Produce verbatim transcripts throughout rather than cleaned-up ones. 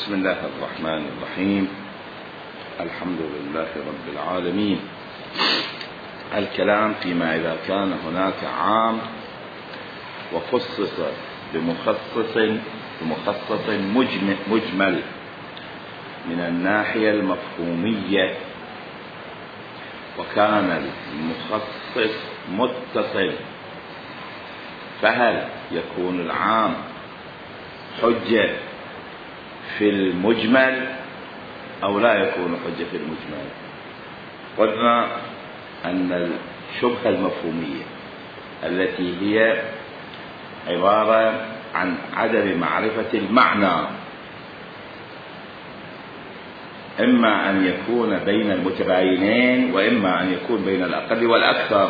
بسم الله الرحمن الرحيم. الحمد لله رب العالمين. الكلام فيما إذا كان هناك عام وخصص بمخصص بمخصص مجمل من الناحية المفهومية، وكان المخصص متصل، فهل يكون العام حجة في المجمل أو لا يكون حجة في المجمل؟ قلنا أن الشبهة المفهومية التي هي عبارة عن عدم معرفة المعنى إما أن يكون بين المتباينين وإما أن يكون بين الأقل والأكثر.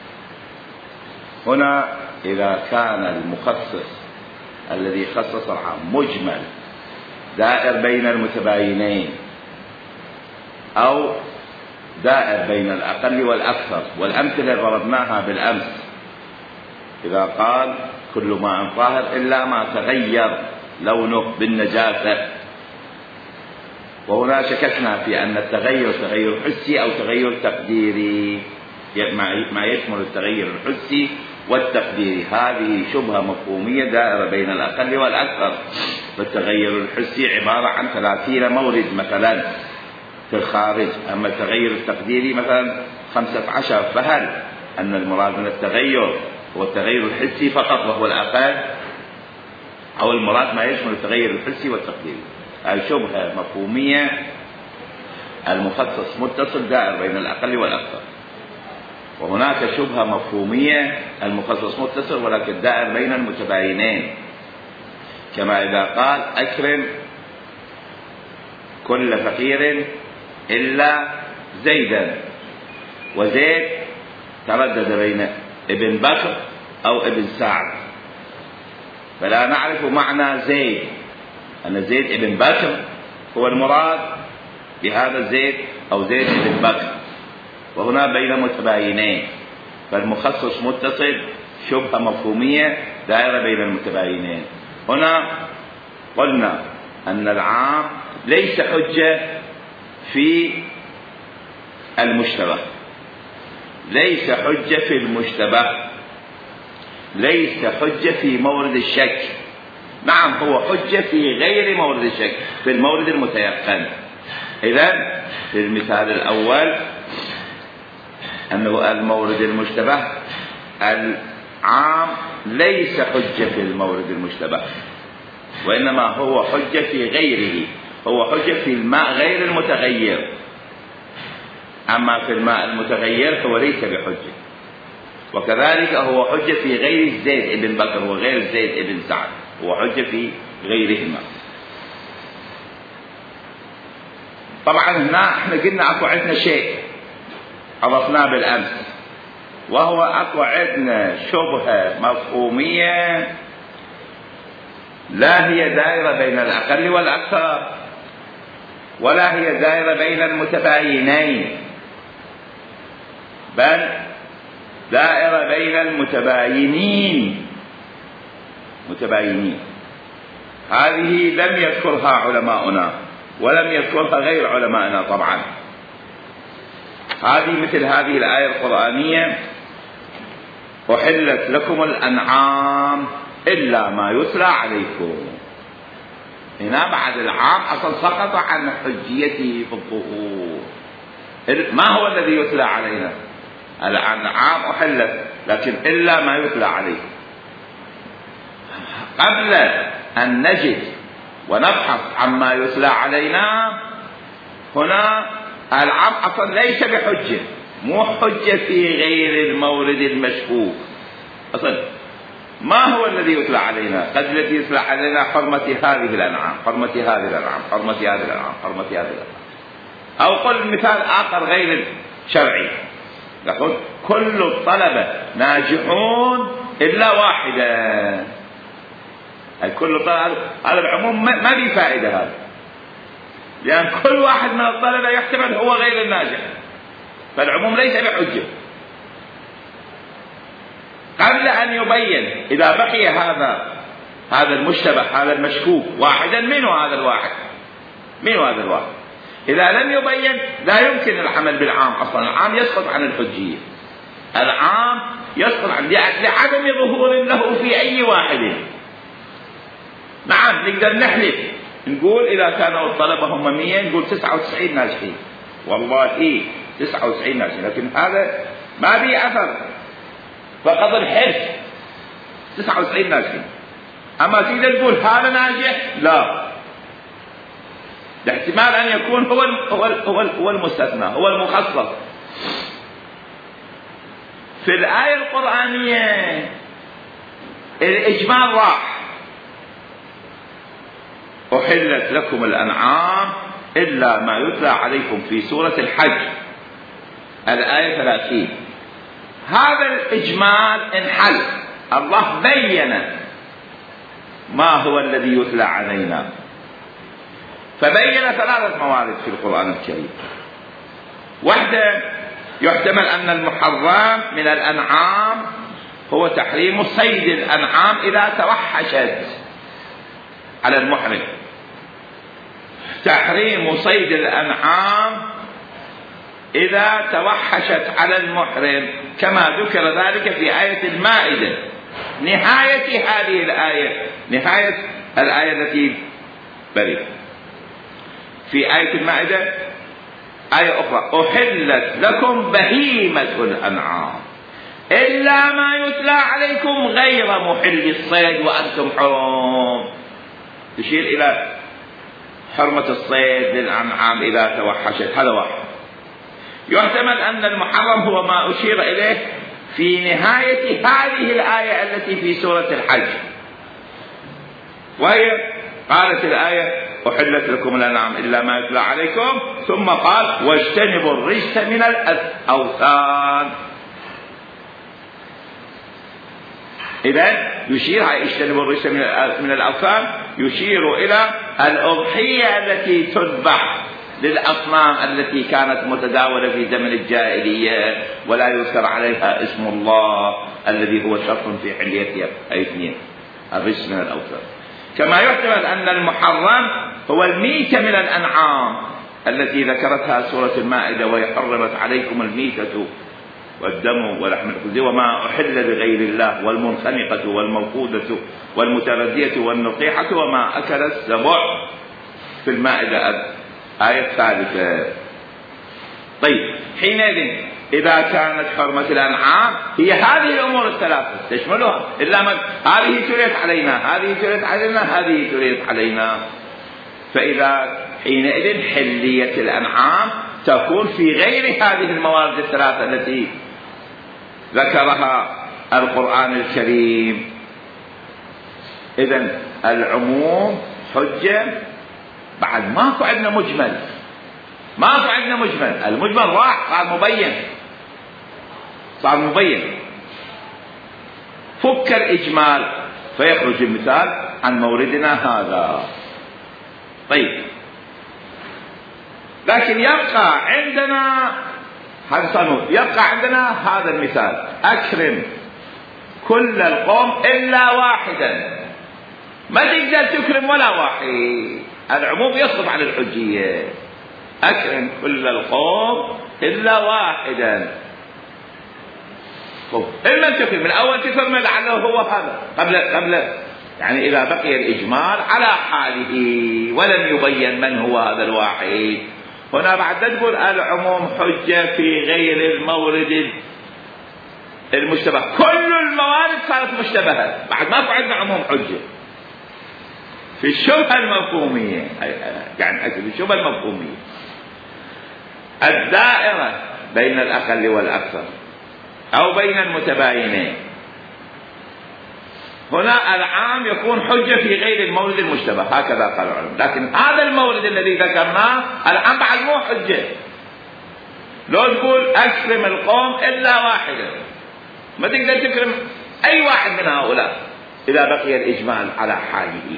هنا إذا كان المخصص الذي خصص العام مجمل دائر بين المتباينين أو دائر بين الأقل والأكثر، والأمثلة ضربناها بالأمس، إذا قال كل ماء طاهر إلا ما تغير لونه بالنجاسة، وهنا شككنا في أن التغير تغير حسي أو تغير تقديري، ما يشمل التغير الحسي والتقديري. هذه شبهة مفهومية دائرة بين الأقل والأكثر. فالتغير الحسي عبارة عن ثلاثين مورد مثلا في الخارج، أما التغير التقديري مثلا خمسة عشر. فهل أن المراد من التغير هو التغير الحسي فقط وهو الأقل، أو المراد ما يشمل التغير الحسي والتقديري؟ هذه شبهة مفهومية. المخصص متصل دائر بين الأقل والأكثر، وهناك شبهة مفهومية المخصص متصل ولكن دائر بين المتباينين، كما إذا قال أكرم كل فقير إلا زيدا، وزيد تردد بين ابن بكر أو ابن سعد، فلا نعرف معنى زيد، أن زيد ابن بكر هو المراد بهذا زيد أو زيد ابن بكر، وهنا بين متباينين. فالمخصص متصل شبهة مفهومية دائرة بين المتباينين. هنا قلنا أن العام ليس حجة في المشتبه، ليس حجة في المشتبه، ليس حجة في مورد الشك. نعم هو حجة في غير مورد الشك، في المورد المتيقن. إذن في المثال الأول أنه المورد المشتبه العام ليس حجة في المورد المشتبه، وإنما هو حجة في غيره، هو حجة في الماء غير المتغير. أما في الماء المتغير هو ليس بحجة، وكذلك هو حجة في غير زيد ابن بكر وغير زيد ابن سعد، هو حجة في غيرهما. طبعا هنا احنا قلنا اكو عندنا شيء عرفناه بالأمس، وهو اكو عندنا شبهة مفهومية لا هي دائرة بين الأقل والأكثر، ولا هي دائرة بين المتباينين، بل دائرة بين المتباينين متباينين. هذه لم يذكرها علماؤنا ولم يذكرها غير علمائنا. طبعا هذه مثل هذه الآية القرآنية: أحلت لكم الأنعام إلا ما يتلى عليكم. هنا بعد العام أصلا سقط عن حجيته في الظهور. ما هو الذي يتلى علينا؟ الأنعام أحلت، لكن إلا ما يتلى عليكم. قبل أن نجد ونبحث عما يتلى علينا، هنا العام أصلا ليس بحجة، مو حجة في غير المورد المشكوك. أصلا ما هو الذي يتلى علينا؟ قد الذي يتلى علينا حرمة هذه الأنعام، حرمة هذه الأنعام، حرمة هذه الأنعام، حرمة هذه الأنعام. أو قل مثال آخر غير شرعي، نقول كل الطلبة ناجحون إلا واحدة. أي كل طلبة، هذا العموم ما بي فائدة هذا، لأن كل واحد من الطلبة يحتمل هو غير الناجح، فالعموم ليس بحجة. قبل أن يبين إذا بقي هذا هذا المشتبه هذا المشكوك واحدا منه، هذا الواحد من هذا الواحد؟ إذا لم يبين لا يمكن العمل بالعام أصلا، العام يسقط عن الحجية، العام يسقط عن لعدم ظهور له في أي واحد. نعم نقدر نحلف نقول إذا كانوا الطلبة هم مية نقول تسعة وتسعين ناجحين، والله تسعة وتسعين ناجحين، لكن هذا ما به أثر، فقط الحلف تسعة وتسعين ناجحين. أما تقدر تقول هذا ناجح، لا، الاحتمال أن يكون هو هو هو هو المستثنى، هو المخصص. في الآية القرآنية الإجمال راح، أحلت لكم الأنعام إلا ما يتلى عليكم في سورة الحج الآية ثلاثين. هذا الإجمال انحل، الله بين ما هو الذي يتلى علينا، فبين ثلاثة موارد في القرآن الكريم. واحدة يحتمل أن المحرم من الأنعام هو تحريم صيد الأنعام إذا توحشت على المحرم، تحريم صيد الأنعام إذا توحشت على المحرم، كما ذكر ذلك في آية المائدة، نهاية هذه الآية، نهاية الآية التي بريء في آية المائدة آية أخرى: أحلت لكم بهيمة الأنعام إلا ما يتلى عليكم غير محل الصيد وأنتم حرم، تشير إلى حرمة الصيد للأنعام إذا توحشت. هذا واحد. يحتمل أن المحرم هو ما أشير إليه في نهاية هذه الآية التي في سورة الحج، وهي قالت الآية: أحلت لكم الأنعام إلا ما يتلى عليكم، ثم قال: واجتنبوا الرجس من الأوثان. إذن يشير على اجتنبوا الرجس من الأوثان، يشير إلى الأضحية التي تذبح للأصنام التي كانت متداولة في زمن الجاهلية ولا يذكر عليها اسم الله الذي هو شرط في حليتها، أي اثنين: الرجس من الأوثان. كما يحتمل أن المحرم هو الميتة من الأنعام التي ذكرتها سورة المائدة: وهي حرمت عليكم الميتة والدم ولحم الخنزير وما أحل بغير الله والمنخنقة والموقودة والمتردية والنطيحة وما أكل السبع، في المائدة آية ثالثة. طيب، حينئذ إذا كانت حرمة الأنعام هي هذه الأمور الثلاثة تشملها، إلا ما هذه تريد علينا، هذه تريد علينا، هذه تريد علينا، فإذا حينئذ حلية الأنعام تكون في غير هذه الموارد الثلاثة التي ذكرها القرآن الكريم. إذن العموم حجة، بعد ماكو عندنا مجمل، ماكو عندنا مجمل، المجمل راح صار مبين، صار مبين، فك الإجمال فيخرج المثال عن موردنا هذا. طيب، لكن يبقى عندنا هذا صنوع، يبقى عندنا هذا المثال: أكرم كل القوم إلا واحدا. ما تقدر تكرم ولا واحد، العموم يسقط عن الحجية. أكرم كل القوم إلا واحدا. إما تكرم من أول تكرم لعله هو هذا قبل قبل يعني إذا بقي الإجمال على حاله ولم يبين من هو هذا الواحد، هنا بعد تقول العموم حجة في غير المورد المشتبه. كل الموارد صارت مشتبهة، بعد ما في عندنا عموم حجة في الشبهة المفهومية، يعني في الشبهة المفهومية الدائرة بين الأقل والأكثر أو بين المتباينين. هنا العام يكون حجة في غير المورد المشتبه، هكذا قال العلماء. لكن هذا المورد الذي ذكرناه العام بعد مو حجة. لو تقول أكرم القوم إلا واحدا، ما تقدر تكرم أي واحد من هؤلاء إذا بقي الإجمال على حاله.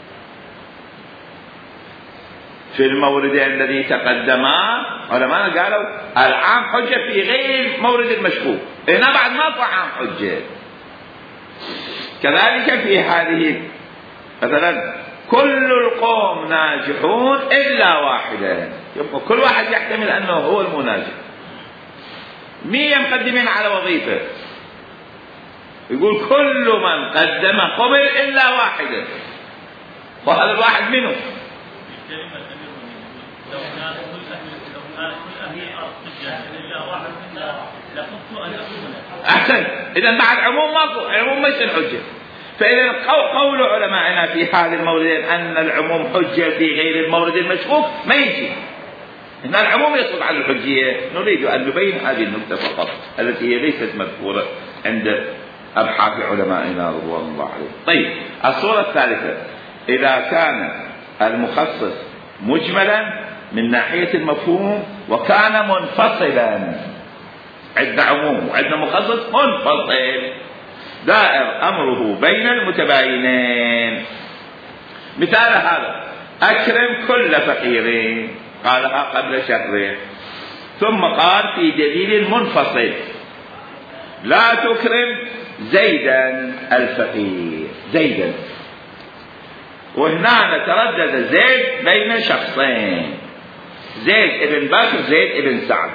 في المورد الذي تقدما علماء قالوا العام حجة في غير مورد المشكوك، هنا بعد ما في عام حجة. كذلك في هذه مثلا كل القوم ناجحون إلا واحدا، يبقى كل واحد يحتمل أنه هو المناجح. مية مقدمين على وظيفة، يقول كل من قدم قبل إلا واحدا، وهذا الواحد منه. لو كان كل أهل الأرض إلا واحد منا لقلت أن أكون. أحسن، إذا بعد عموم ماكو، عموم ما يصير حجة. فإذا قول علمائنا في هذه الموردين أن العموم حجة في غير المورد المشكوك ما يجي. إن العموم يسقط على الحجية. نريد أن نبين هذه النقطة فقط التي هي ليست مذكورة عند أبحاث علمائنا رضوان الله عليهم. طيب، الصورة الثالثة: إذا كان المخصص مجملا من ناحية المفهوم وكان منفصلا. عندنا عموم وعندنا مخصص منفصل دائر أمره بين المتباينين. مثال هذا: أكرم كل فقير، قالها قبل شهر. ثم قال في دليل منفصل: لا تكرم زيدا الفقير، زيدا. وهنا نتردد زيد بين شخصين، زيد ابن بكر زيد ابن سعد.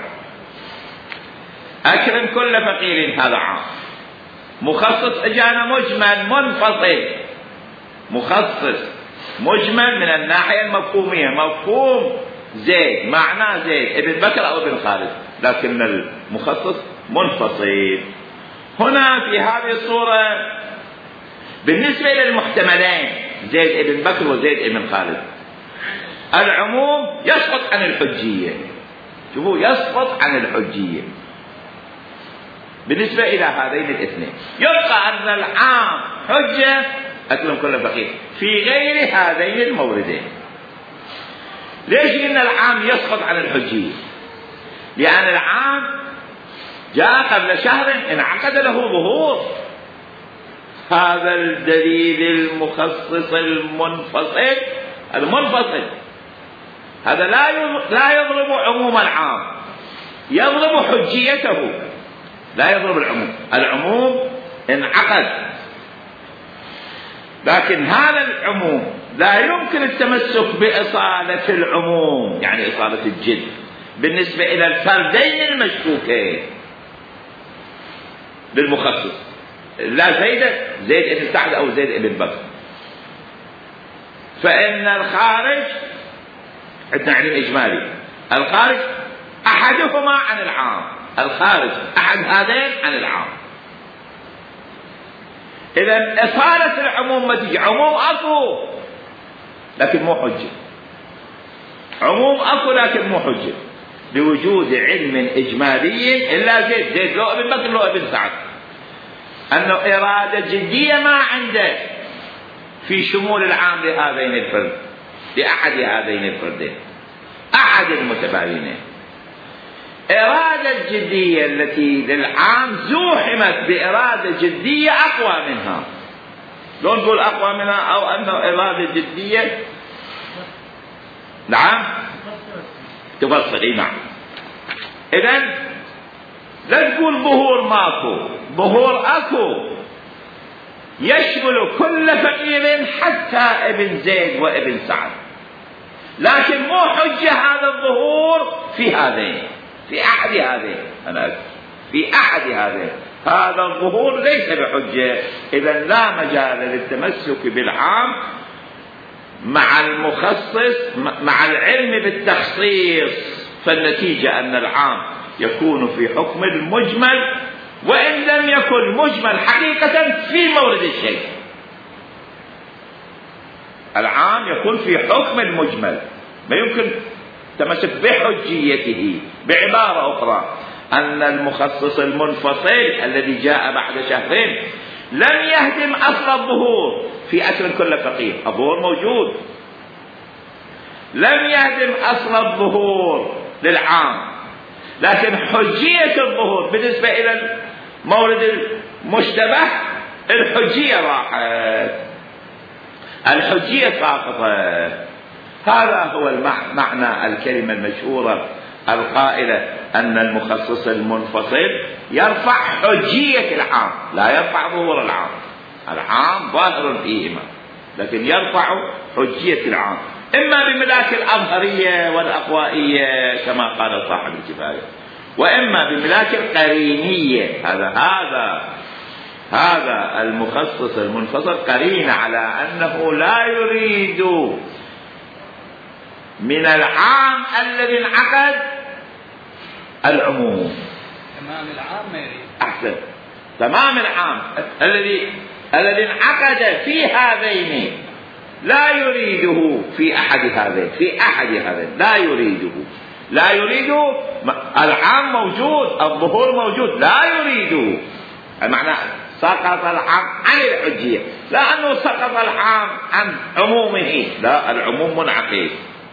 أكرم كل فقير هذا عام، مخصص اجانا مجمل منفصل، مخصص مجمل من الناحية المفهومية، مفهوم زيد معناه زيد ابن بكر أو ابن خالد، لكن المخصص منفصل. هنا في هذه الصورة بالنسبة للمحتملين زيد ابن بكر وزيد ابن خالد، العموم يسقط عن الحجية. شوفوا، يسقط عن الحجية بالنسبة إلى هذين الاثنين. يبقى أن العام حجة أكرم كل فقير في غير هذين الموردين. ليش قلنا العام يسقط عن الحجية؟ لأن العام جاء قبل شهر انعقد له ظهور. هذا الدليل المخصص المنفصل المنفصل هذا لا لا يضرب عموم العام، يضرب حجيته، لا يضرب العموم. العموم انعقد، لكن هذا العموم لا يمكن التمسك بإصالة العموم، يعني إصالة الجد بالنسبة إلى الفردين المشكوكين للمخصص، لا زيد زيد ابن سعد أو زيد ابن بكر. فإن الخارج عندنا علم إجمالي، الخارج أحدهما عن العام، الخارج أحد هذين عن العام. إذن إصالة العموم ما تجي، عموم أكو لكن مو حجة، عموم أكو لكن مو حجة، لوجود علم إجمالي إلا زيد زيد لو ابن بكر لو ابن سعد، أنه إرادة جدية ما عنده في شمول العام لهذين الفرد، لأحد هذين الفردين، أحد المتباينين. إرادة جدية التي للعام زوحمت بإرادة جدية أقوى منها. لو نقول أقوى منها أو أنه إرادة جدية نعم تفصل. نعم. إذن لا تقول ظهور ماكو، ظهور أكو يشمل كل فقير حتى ابن زيد وابن سعد، لكن مو حجة هذا الظهور في هذين، في أحد هذين، أنا في أحد هذين هذا الظهور ليس بحجة. إذن لا مجال للتمسك بالعام مع المخصص مع العلم بالتخصيص، فالنتيجة أن العام يكون في حكم المجمل وإن لم يكن مجمل حقيقة في مورد الشيء. العام يكون في حكم المجمل، ما يمكن تمسك بحجيته. بعبارة أخرى، أن المخصص المنفصل الذي جاء بعد شهرين لم يهدم أصل الظهور في أكرم كل فقير، الظهور موجود، لم يهدم أصل الظهور للعام، لكن حجية الظهور بالنسبة إلى المورد المشتبه الحجية راحت، الحجية ساقطت. هذا هو معنى الكلمة المشهورة القائلة أن المخصص المنفصل يرفع حجية العام لا يرفع ظهور العام، العام ظاهر فيهما. لكن يرفع حجية العام إما بملاك الأظهرية والأقوائية كما قال صاحب الكفاية، وإما بملاك القرينية. هذا هذا هذا المخصص المنفصل قرين على أنه لا يريد من العام الذي انعقد العموم. تمام العام ما يريد. أحسن، تمام العام الذي الذي انعقد في هذين لا يريده في أحد هذين في أحد هذين لا يريده لا يريده العام موجود، الظهور موجود، لا يريده. المعنى سقط العام عن الحجية، لا أنه سقط العام عن عمومه، لا، العموم منعقد.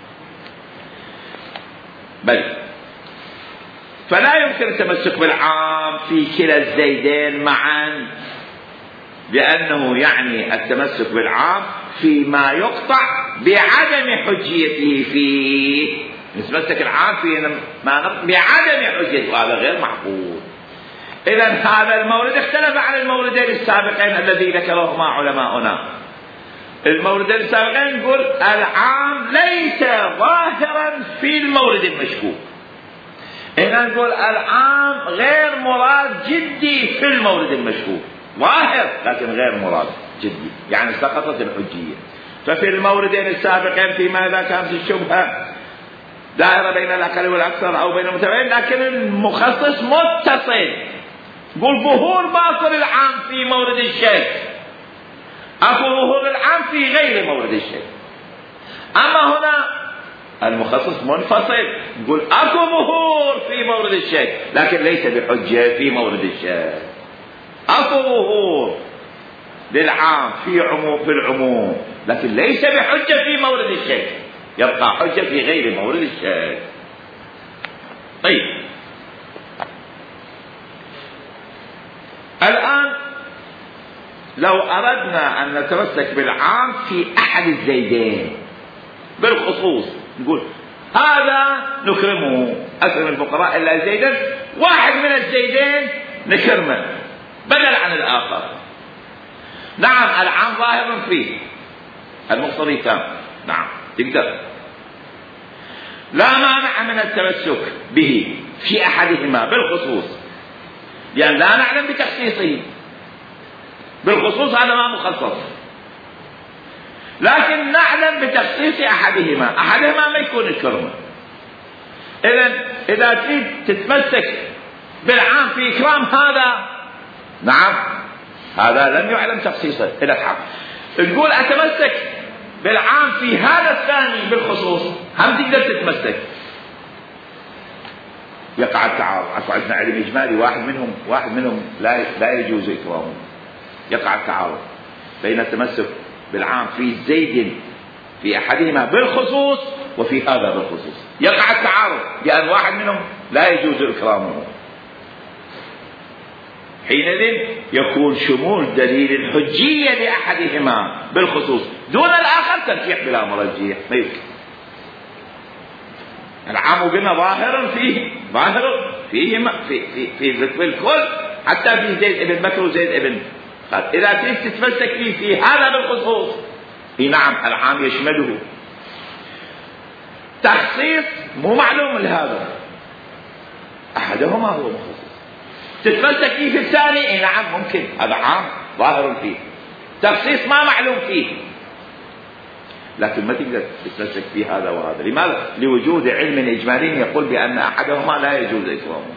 بل فلا يمكن التمسك بالعام في كلا الزيدين معا، لأنه يعني التمسك بالعام فيما يقطع بعدم حجيته فيه. نتمسك العام في ما نقطع بعدم حجيته، وهذا غير معقول. إذا هذا المورد اختلف عن الموردين السابقين الذي ذكرهما علماؤنا. الموردين السابقين نقول العام ليس ظاهرا في المورد المشكوك، هنا نقول العام غير مراد جدي في المورد المشكوك، ظاهر لكن غير مراد جدي، يعني سقطت الحجية. ففي الموردين السابقين فيما إذا كانت الشبهة دائرة بين الأقل والأكثر أو بين المتبعين، لكن المخصص متصل، قل ظهور باطل العام في مورد الشيء، أكو ظهور العام في غير مورد الشيء. أما هنا المخصص منفصل، نقول أكو ظهور في مورد الشيء لكن ليس بحجة في مورد الشيء. أكو ظهور للعام في عموم في العموم لكن ليس بحجة في مورد الشيء، يبقى حجة في غير مورد الشيء. طيب، الآن لو أردنا أن نتمسك بالعام في أحد الزيدين بالخصوص، نقول هذا نكرمه، أكرم الفقراء إلا زيدا، واحد من الزيدين نكرمه بدل عن الآخر. نعم العام ظاهر فيه، المقتضي تام، نعم تقدر، لا مانع من التمسك به في أحدهما بالخصوص، لأن لا نعلم بتخصيصه. بالخصوص هذا ما مخصص، لكن نعلم بتخصيص أحدهما، أحدهما ما يكون الكرمة. إذن إذا تريد تتمسك بالعام في إكرام هذا، نعم هذا لم يعلم تخصيصه إلى الحق، تقول أتمسك بالعام في هذا الثاني بالخصوص، هم تقدر تتمسك. يقع التعارض، أكو عندنا علم إجمالي، واحد منهم واحد منهم لا لا يجوز إكرامه. يقع التعارض بين التمسك بالعام في زيد في أحدهما بالخصوص وفي هذا بالخصوص، يقع التعارض لأن واحد منهم لا يجوز إكرامه. حينئذ يكون شمول دليل الحجية لأحدهما بالخصوص دون الآخر ترجيح بلا مرجيح، ما يمكن. العام قلنا ظاهر فيه، ظاهر فيه في في في ذكر الكل، حتى في زيد ابن بكر وزيد ابن خالد. إذا تريد تتمسك فيه في هذا بالخصوص، في نعم العام يشمله. تخصيص مو معلوم لهذا، أحدهما هو مخصص. تتمسك فيه في الثاني، إيه نعم ممكن، هذا عام ظاهر فيه، تخصيص ما معلوم فيه، لكن ما تقدر تتمسك في هذا وهذا. لماذا؟ لوجود علم إجمالي يقول بأن أحدهما لا يجوز إكرامه.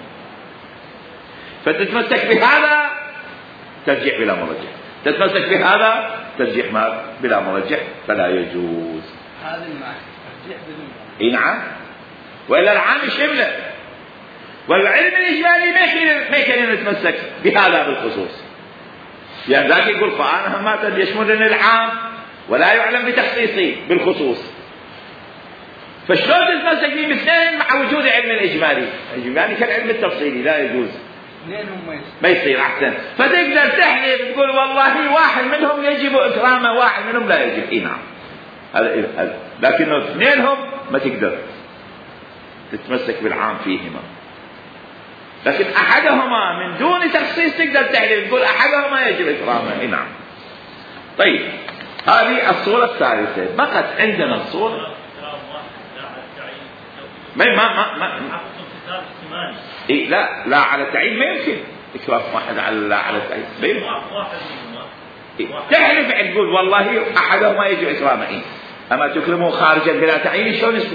فتتمسك بهذا ترجيح بلا مرجح، تتمسك بهذا ترجيح ما بلا مرجح، فلا يجوز. هذا المعنى ترجيح بدون اي نعم، والا العام شمله، والعلم الاجمالي ما يمكن نتمسك بهذا بالخصوص، يعني ذاك يقول فانا همات يشملني العام ولا يعلم بتخصيصي بالخصوص، فشلون تتمسك به باثنين مع وجود علم الاجمالي؟ الاجمالي كالعلم التفصيلي لا يجوز، ما يصير أحسن. فتقدر تحلف تقول والله واحد منهم يجب إكرامه واحد منهم لا يجب. إيه نعم، هذا هذا، لكنه اثنينهم ما تقدر تتمسك بالعام فيهما، لكن أحدهما من دون تخصيص تقدر تحلف تقول أحدهما يجب إكرامه. إيه نعم. طيب، هذه الصورة الثالثة. بقت عندنا الصورة ما ما ما, ما. إيه لا لا على التعيين ما يمكن إكرام واحد على لا على التعيين ما يمكن. إيه؟ تحلف تقول والله أحدهما يجب إكرامه. إيه؟ أما تكرمه خارجا بلا تعيين شلون يصير؟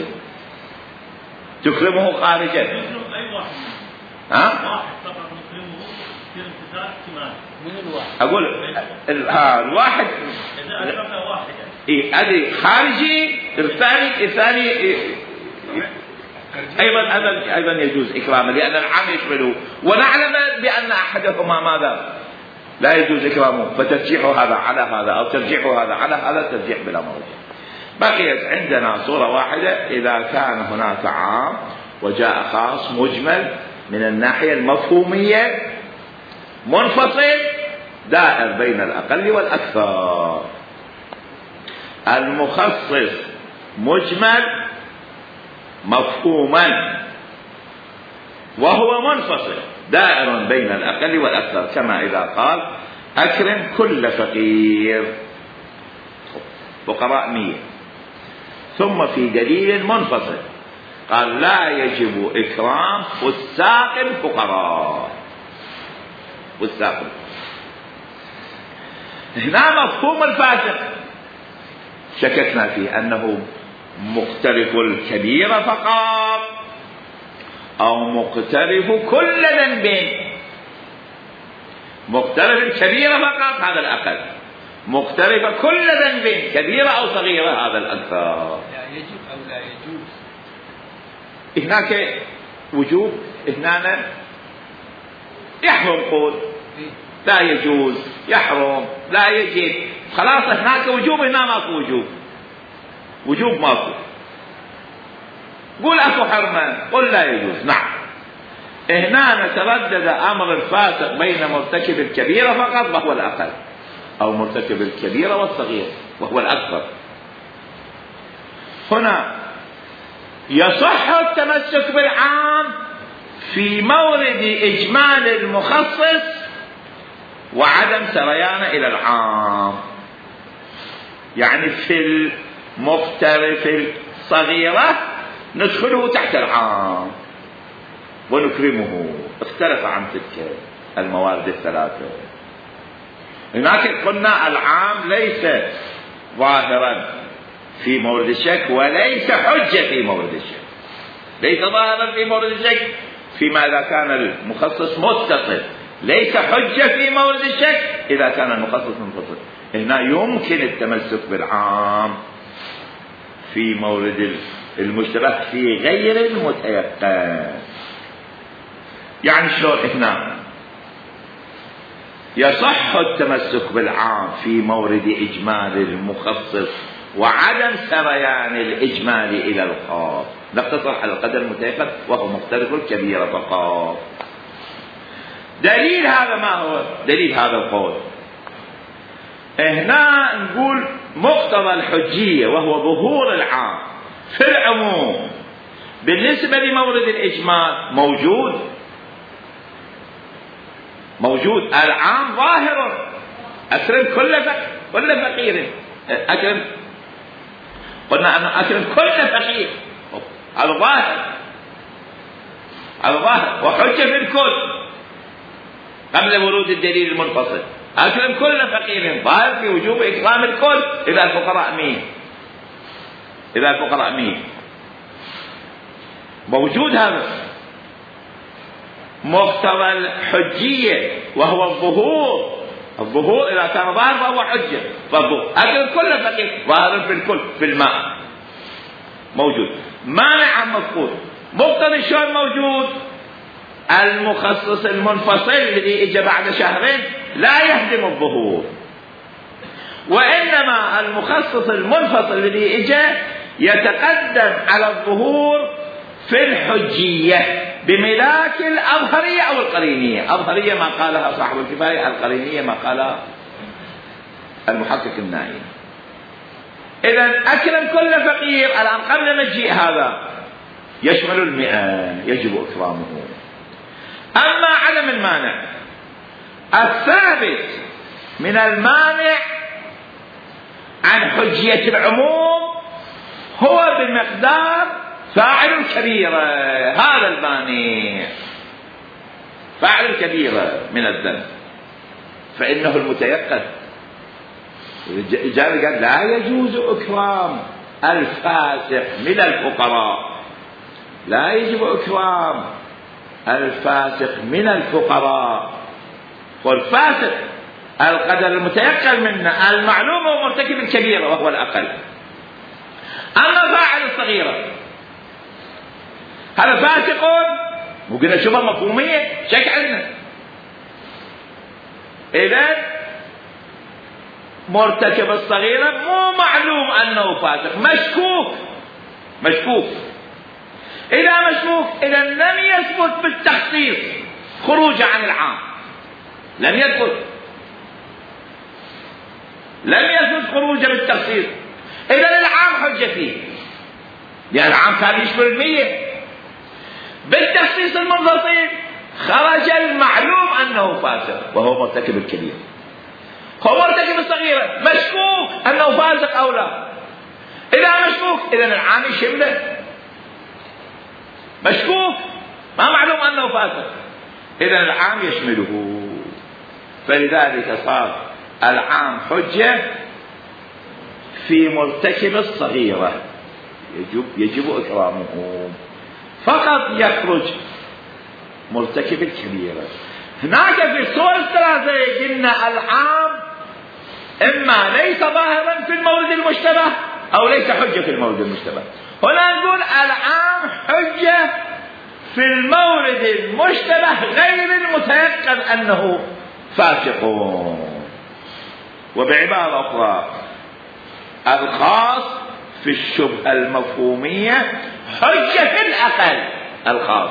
تكرمه خارجا. أي واحد. ها؟ واحد فقط نكرمه في امتثال احتمال. من الواحد؟ أقول ها الواحد. إذا أكرمنا واحدا. إيه هذه خارجي الثاني الثاني إيه؟ أيضا أيضا أيضا يجوز إكرامه لأن العام يشمله، ونعلم بأن أحدهما ماذا؟ لا يجوز إكرامه، فترجيح هذا على هذا أو ترجيح هذا على هذا ترجيح بلا مرجع. بقيت عندنا صورة واحدة إذا كان هناك عام وجاء خاص مجمل من الناحية المفهومية منفصل دائر بين الأقل والأكثر. المخصص مجمل مفهوما وهو منفصل دائر بين الأقل والأكثر، كما إذا قال أكرم كل فقير فقراء مية، ثم في دليل منفصل قال لا يجب إكرام فساق الفقراء. فساق هنا مفهوم الفاسق شككنا فيه أنه مقترف الكبير فقط أو مقترف كل ذنب. مقترف الكبير فقط هذا الأقل، مقترف كل ذنب كبيرة أو صغيرة هذا الأكثر. لا يجب أو لا يجوز. هناك وجوب هنا يحرم قول لا يجوز يحرم لا يجب، خلاص هناك وجوب هنا ماكو وجوب. وجوب ماكو. قول أكو حرمان قل لا يجوز. نعم هنا نتردد أمر الفاسق بين مرتكب الكبيرة فقط وهو الأقل أو مرتكب الكبيرة والصغير وهو الأكبر. هنا يصح التمسك بالعام في مورد إجمال المخصص وعدم سريان إلى العام. يعني في المقترف الصغيرة ندخله تحت العام ونكرمه. اختلف عن تلك الموارد الثلاثة. هناك قلنا العام ليس ظاهرا في مورد الشك وليس حجة في مورد الشك. ليس ظاهرا في مورد الشك فيما إذا كان المخصص متصل، ليس حجة في مورد الشك إذا كان المخصص منفصل. هنا يمكن التمسك بالعام في مورد المشتبه في غير المتيقن. يعني شلون هنا يصح التمسك بالعام في مورد إجمال المخصص وعدم سريان الإجمال إلى الخاص. نقتصر على القدر المتيقن وهو مختلف الكبيرة فقط. دليل هذا ما هو؟ دليل هذا القول هنا نقول مقتضى الحجية وهو ظهور العام في العموم بالنسبة لمورد الإجمال موجود موجود العام ظاهر. أكرم كل فقير كل فقير أكرم قلنا أنا أكرم كل فقير هذا ظاهر هذا ظاهر وحجة في الكل قبل ورود الدليل المنفصل. أكرم كل فقير ظاهر في وجوب إكرام الكل إذا الفقراء مين إذا الفقراء مين موجود. هذا مقتضى الحجية وهو الظهور. الظهور إذا كان ظاهر فهو حجة. فالظهور أكرم كل فقير ظاهر في الكل في الماء موجود. مانع مفقود. مقتضى شلون موجود؟ المخصص المنفصل الذي اجى بعد شهرين لا يهدم الظهور، وإنما المخصص المنفصل الذي اجى يتقدم على الظهور في الحجية بملاك الأظهرية أو القرينية. أظهرية ما قالها صاحب الكفاية، القرينية ما قالها المحقق النائي. إذن أكرم كل فقير الآن قبل مجيء هذا يشمل المئة يجب إكرامه. أما عدم المانع الثابت من المانع عن حجية العموم هو بمقدار فاعل الكبيرة، هذا المانع فاعل الكبيرة من الذنب فإنه المتيقن. الرجال قال لا يجوز إكرام الفاسق من الفقراء، لا يجب إكرام الفاسق من الفقراء، والفاسق القدر المتيقن منه المعلوم هو مرتكب الكبيرة وهو الأقل. أما فاعل الصغيرة هذا فاسق، وقلنا شبه مفهومية شك عندنا. إذن مرتكب الصغيرة مو معلوم أنه فاسق، مشكوك مشكوك إذا مشكوك إذا لم يثبت بالتخصيص خروج عن العام، لم يثبت لم يثبت خروجه بالتخصيص، إذا العام حجة فيه لأن العام كان يشمل المية. بالتخصيص المنفصل خرج المعلوم أنه فاسق وهو مرتكب الكبير، هو مرتكب الصغيرة مشكوك أنه فاسق أو لا، إذا مشكوك إذا العام يشمله، مشكوك ما معلوم أنه فاسق إذا العام يشمله. فلذلك صار العام حجة في مرتكب الصغيرة يجب, يجب إكرامه، فقط يخرج مرتكب الكبيرة. هناك في الصور الثلاثة قلنا العام إما ليس ظاهرا في المورد المشتبه أو ليس حجة في المورد المشتبه. هنا نقول العام حجة في المورد المشتبه غير المتيقن أنه فاسق. وبعبارة أخرى الخاص في الشبهة المفهومية حجة في الأقل، الخاص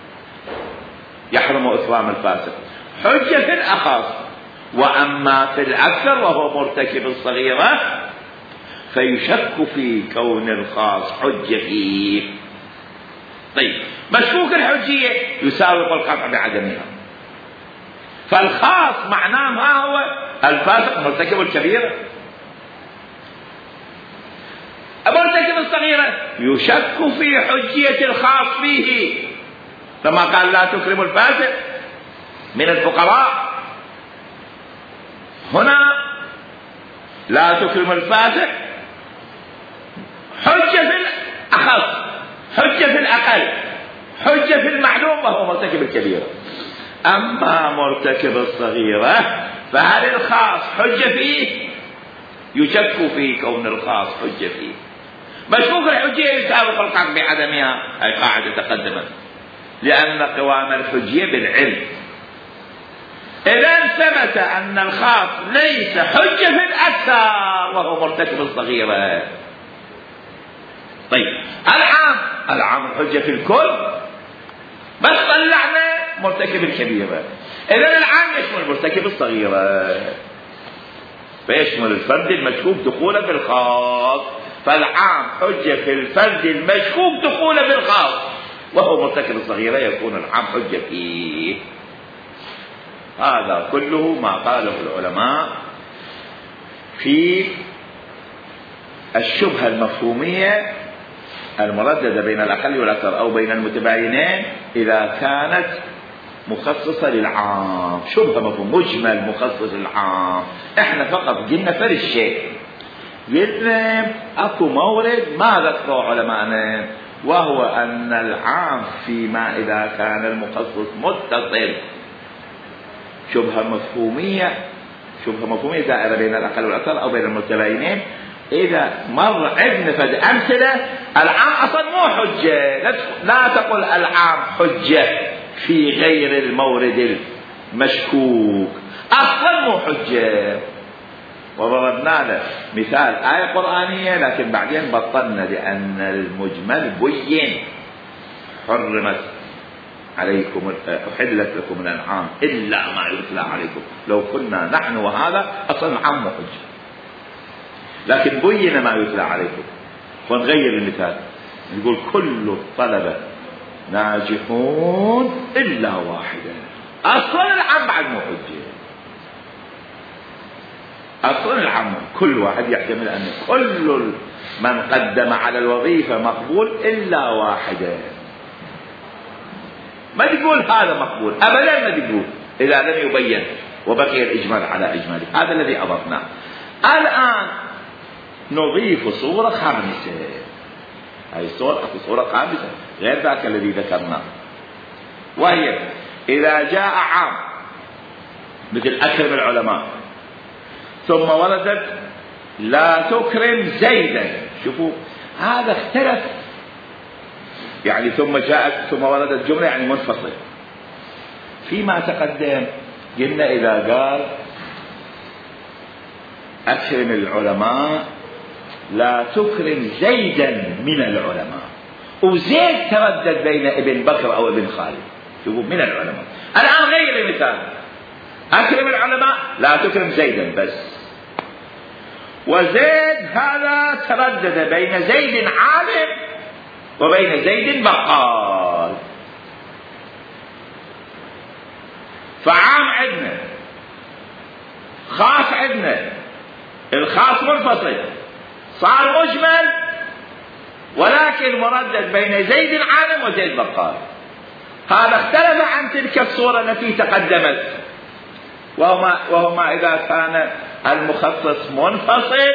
يحرم إكرام الفاسق حجة في الأخص، وأما في الأكثر وهو مرتكب الصغيرة فيشك في كون الخاص حجة فيه. طيب مشكوك الحجية يساوق القطع بعدمها، فالخاص معناه ما هو الفاسق مرتكب الكبيرة، مرتكب الصغيرة يشك في حجية الخاص فيه، كما قال لا تكرم الفاسق من الفقراء، هنا لا تكرم الفاسق حجة في الأخص حجة في الأقل حجة في المعلوم وهو مرتكب الكبيرة. أما مرتكب الصغيرة فهل الخاص حجة فيه؟ يشك في كون الخاص حجة فيه. مشكوك الحجية يساوق القطع بعدمها، هذه قاعدة تقدمت، لأن قوام الحجية بالعلم. إذا ثبت أن الخاص ليس حجة في الأكثر وهو مرتكب الصغيرة. طيب العام العام الحجة في الكل، بس طلعنا مرتكب الكبيرة، إذا العام يشمل مرتكب الصغيرة فيشمل الفرد المشكوك دخوله بالخاص، فالعام حجة في الفرد المشكوك دخوله بالخاص وهو مرتكب الصغيرة يكون العام حجة فيه. هذا كله ما قاله العلماء في الشبهة المفهومية المرددة بين الأقل والأكثر أو بين المتباينين إذا كانت مخصصة للعام. شبهة مفهوم مجمل مخصص للعام، احنا فقط قلنا فرق الشيء، قلنا اكو مورد ما ذكره علماءنا وهو أن العام فيما إذا كان المخصص متصل. شبهة مفهومية شبهة مفهومية دائرة بين الأقل والأكثر أو بين المتباينين إذا مر عندنا فد أمثلة العام أصلا مو حجة، لا تقل العام حجة في غير المورد المشكوك، أصلا مو حجة. وضربنا له مثال آية قرآنية لكن بعدين بطلنا لأن المجمل بين حرمت عليكم أحلت لكم الأنعام إلا ما يتلى عليكم، لو كنا نحن وهذا أصلا العام مو حجة، لكن بين ما يتلى عليكم. ونغير المثال نقول كل الطلبة ناجحون إلا واحدة، أصلا العام بعد مو حجة. أصلا العام كل واحد يحتمل أن كل من قدم على الوظيفة مقبول إلا واحدة. ما تقول هذا مقبول أبدا، ما تقول إذا لم يبين وبقي الإجمال على إجماله. هذا الذي أضفناه. الآن نضيف صورة خامسة. هذه الصورة صورة خامسة غير ذاك الذي ذكرناه، وهي إذا جاء عام مثل أكرم العلماء ثم وردت لا تكرم زيدا. شوفوا هذا اختلف، يعني ثم جاءت ثم وردت جملة يعني منفصل. فيما تقدم قلنا إذا قال أكرم العلماء لا تكرم زيدا من العلماء، وزيد تردد بين ابن بكر أو ابن خالد. شوفوا من العلماء. الآن غير المثال، أكرم العلماء لا تكرم زيدا بس، وزيد هذا تردد بين زيد عالم وبين زيد بقال. فعام عندنا، خاص عندنا، الخاص منفصل صار مجمل، ولكن مردد بين زيد عالم وزيد بقال. هذا اختلف عن تلك الصورة التي تقدمت، وهما, وهما إذا كان المخصص منفصل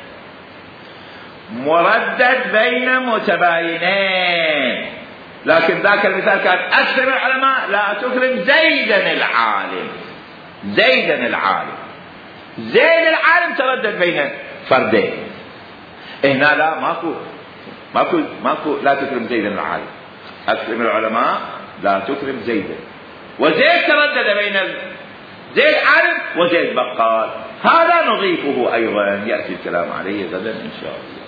مردد بين متباينين. لكن ذاك المثال كان أكثر العلماء لا تكرم زيدا العالم، زيدا العالم، زيد العالم تردد بين فردين. هنا لا، ماكو ماكو ماكو لا تكرم زيدا العالم، أكرم العلماء لا تكرم زيدا، وزيد تردد بين زيد عالم وزيد بقال. هذا نضيفه أيضا، يأتي الكلام عليه غدا إن شاء الله.